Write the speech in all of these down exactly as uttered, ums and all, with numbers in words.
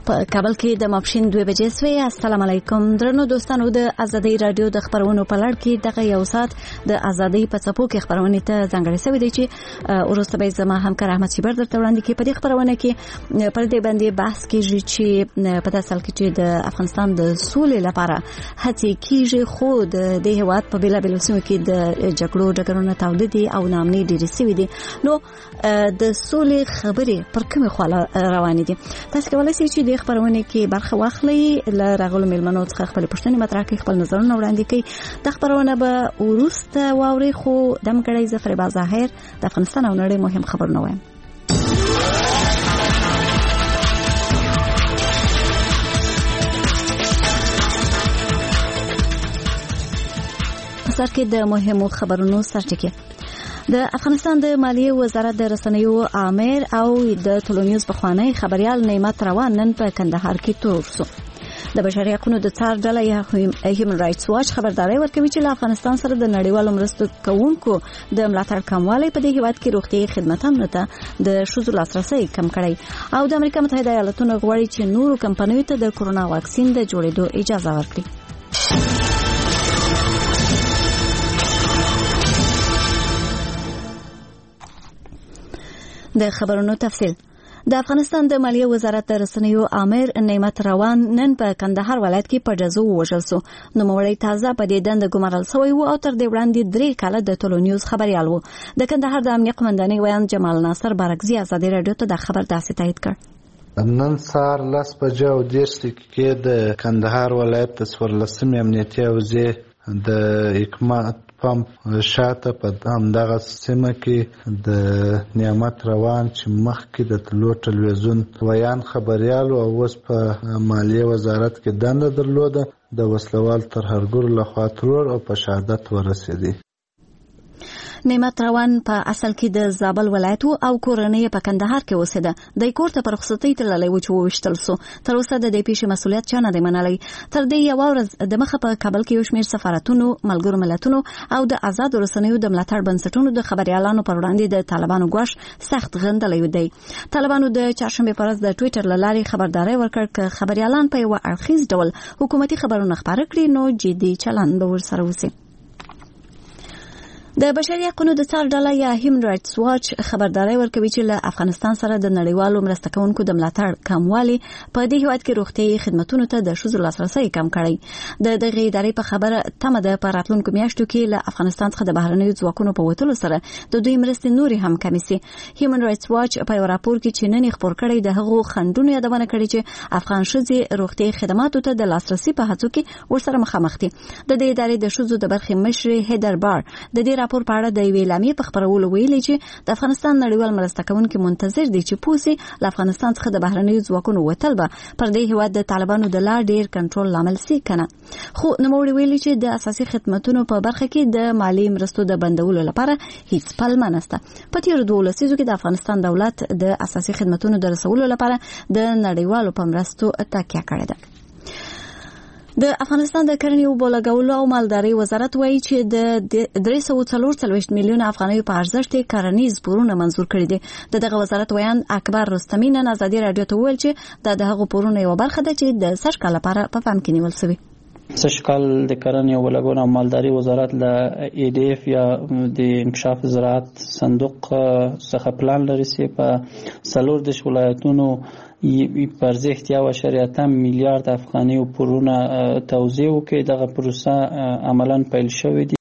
په کابل کې د ماپښین دوه بجې سوې. السلام علیکم درنو دوستانو، د ازادي رادیو د خبرونو په لړ کې دغه یو سات د ازادي په څپو کې خبرونه ته ځانګړې شوې دي چې ورسته به زما همکار احمد شیبر درته وړاندې کوي. په دې خبرونه کې پر دې باندې بحث کیږي چې په داسې حال کې چې د افغانستان د سولې لپاره هڅې کیږي، خو د دې هېواد په بېلابېلو سیمو کې د جګړو ډګرونه تاوده دي او ناامني ډېرې سوي دي. نو د سولې خبرې پر کومې خوا روانې دي؟ تاسو کولی شئ چې د خبرونه کې برخه واخلئ، له راغلو میلمنو څخه خپل پوښتنې مطرح کړئ، خپل نظرونه وړاندې کړئ. د خبرونه به وروسته واورئ، خو دم کړئ زه فریبا ظاهر د افغانستان او نړۍ مهم خبرونه وایم. په سر کې د مهمو خبرونو سرټکی. د افغانستان د مالیې وزارت د رسنیو آمر او د ټولنیز پخوانی خبريال نعمت روان نن په کندهار کې تور شو. د بشري حقوقو د څار ډله یا هیومن رائټس واچ خبرداري ورکوي چې له افغانستان سره د نړیوالو مرستو کوونکو د ملاتړ کموالی په دې هیواد کې روغتي خدماتو ته د شوزو لاسرسي کم کړي او د امریکا متحده ایالاتونو غواړي چې نورو کمپنیو ته د کورونا واکسین د جوړېدو اجازه ورکړي. د خبرونو تفصیل. د افغانستان د مالیې وزارت د رسنیو آمر نعمت روان نن په کندهار ولایت کې په جزو وژل شو. نوموړی تازه په دې دنده ګمارل شوی و او تر دې وړاندې درې کاله د ټولنیوز خبريال و. د کندهار د امنیت قومندانۍ ویان جمال ناصر بارکزي ازادي رادیو ته د خبر داسې تایید کړ. نن سهار لس بجې او دېرش دقیقې د کندهار ولایت د څوارلسمې امنیتي حوزې د حکمت پمپ شاته په همدغه سیمه کې د نعمت روان چې مخکې د تلو ټلویزیون ویان خبريالو او اوس په مالیې وزارت کې دنده درلوده د وسلوال ترهګرو لخوا ترور او په شهادت ورسېدی. نعمت روان په اصل کې د زابل ولایت او کورنۍ په کندهار کې اوسېده. د کور ته پر رخصتۍ تللی و چې وویشتل شو. تر اوسه د دې پیښې مسؤلیت چا نه دی منلی. تر دې یوه ورځ د مخه په کابل کې یو شمېر سفارتونو، ملګرو ملتونو او د آزادو رسنیو د ملاتړ بنسټونو د خبريالانو پر وړاندې د طالبانو ګواښ سخت غندلی دی. طالبانو د چهارشنبې په ورځ د ټویټر له لارې خبرداری ورکړ چې خبريالان په یوه اړخیز ډول حکومتي خبرونه خپاره کړي نو جدي چلند به ورسره وشي. د بشري حقوقو د څار ډله یا هیومن رائټس واچ خبرداري ورکوي چې له افغانستان سره د نړیوالو مرسته کوونکو د ملاتړ کموالی په دې هیواد کې روغتي خدماتو ته د شوزو لاسرسي کم کړي. د دغه ادارې په خبره تمه ده په راتلونکو میاشتو کې له افغانستان څخه د بهرنیو ځواکونو په وتلو سره د دوی مرستې نورې هم کمې سي. هیومن رائټس واچ په یو راپور کې چې نن خبر کړی د هغو خندونو یادونه کړې چې افغان ښځې روغتي خدماتو ته د لاسرسي په هڅو کې ورسره مخامخ دي. د دې ادارې د شوزو د برخې مشر هیدر بار د دې راپور په اړه د ویلامي په خبرولو ویلي چې د افغانستان نړیوال مرسته کوونکي منتظر دي چې پوسي له افغانستان څخه د بهرنیو ځواکونو وتل به پر دې هیواد د طالبانو د لا ډیر کنټرول لامل سي کنه. خو نوموړي ویلي چې د اساسي خدماتو په برخه کې د مالی مرستو د بندولو لپاره هیڅ پلمه نشته. په تیر دوه لسیزو کې د افغانستان دولت د اساسي خدماتو د رسولو لپاره د نړیوالو په مرستو تکیه کړې ده. د افغانستان د کرنې او بولګولو او مالدارۍ وزارت وایي چې د درې سوه څلور څلوېښت میلیونه افغانیو په ارزښت کرنیز پورونه منظور کړي دي. د دغه وزارت ویان اکبر رستمی نن ازادي رادیو ته وویل چې دا د هغو پورونو یوه برخه ده چې د سږ کال لپاره په پام کې نیول شوي. سږ کال د کرنې او بولګولو او مالدارۍ وزارت له ای ډي اف یا د انکشاف زراعت صندوق څخه پلان لري چې په څلور دېرش ولایتونو پر ارزښت یو اعشاریه اتم میلیارد افغاني پورونه توزیع وکړي. دغه پروسه عملاً پیل شوې دي.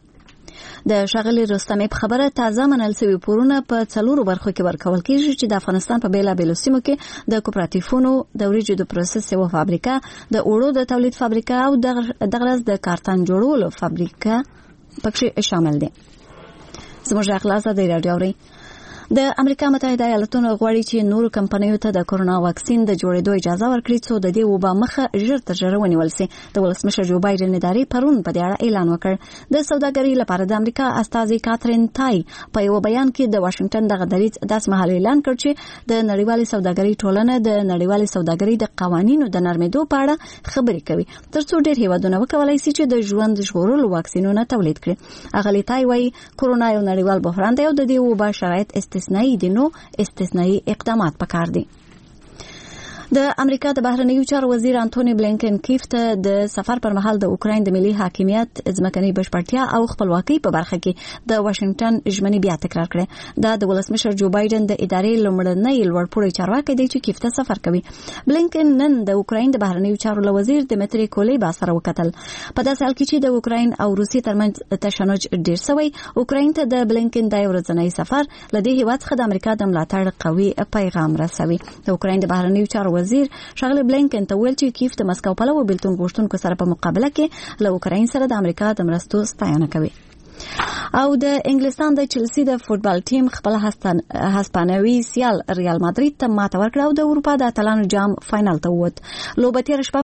د ښاغلي رستمي په خبره تازه منل شوي پورونه په څلورو برخو کې ورکول کېږي چې د افغانستان په بېلابېلو سیمو کې د کوپراتیفونو، د وریجو د پروسس یوه فابریکه، د اوړو د تولید فابریکه او دغه ورځ د کارتن جوړولو فابریکه پکې شامل دي. زموږ اخلاص د رادیو اوري. د امریکا متحده ایالاتونو غواړي چې نورو کمپنیو ته د کورونا واکسین د جوړېدو اجازه ورکړي څو د دې وبا مخه ژر تر ژره ونیول شي. د ولسمشر جو بایدن ادارې پرون په دې اړه اعلان وکړ. د سوداګرۍ لپاره د امریکا استازي کاترین تای په یو بیان کې د واشنگټن دغه دریځ داسې مهال اعلان کړ چې د نړیوالې سوداګرۍ ټولنه د نړیوالې سوداګرۍ د قوانینو د نرمېدو په اړه خبرې کوي ترڅو ډېر هیوادونه وکولای شي چې د ژوند ژغورلو واکسینونه تولید کړي. اغلی تای وايي کورونا یو نړیوال بحران دی او د دې وبا شرایط استثنایی دي، نو استثنایی اقدامات پکار دي. د امریکا د بهرنیو چارو وزیر انټونی بلینکن کیف ته د سفر پر مهال د اوکراین د ملي حاکمیت ځمکني بشپړتیا او خپلواکۍ په برخه کې د واشنگټن ژمنې بیا تکرار کړې. دا د ولسمشر جو بایدن د ادارې لومړنی لوړپوړی چارواکي دی چې کیف ته سفر کوي. بلینکن نن د اوکراین د بهرنیو چارو وزیر دمیتری کولیبا سره وکتل. په داسې حال کې چې د اوکراین او روسیې ترمنځ تشنج ډیر شوی، اوکراین ته د بلینکن د ورځنی سفر لدې هیواد څخه د امریکا د ملاتړ قوي پیغام رسوي. د اوکراین د بهرنیو چارو وزیر شغله بلینکن ته ویل چې کیف د مسکو په لور بیلتون غوښتونکو سره په مقابله کې له اوکراین سره د امریکا د مرستو ستاینه کوي. او د انګلستان د چلسی د فوتبال ټیم خپل هسپانوي سیال ریال مادرید ته ماته ورکړه او د اروپا د اتلانو جام فائنل ته ووت. لوبه تیر شپه